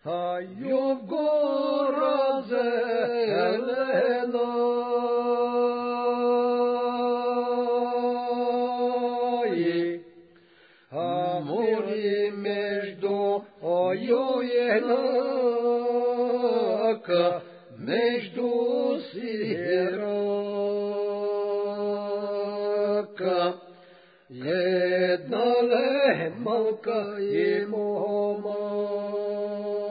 Hayov gora zelenai, amori между оюенака, между сирака, една лемалка и мома.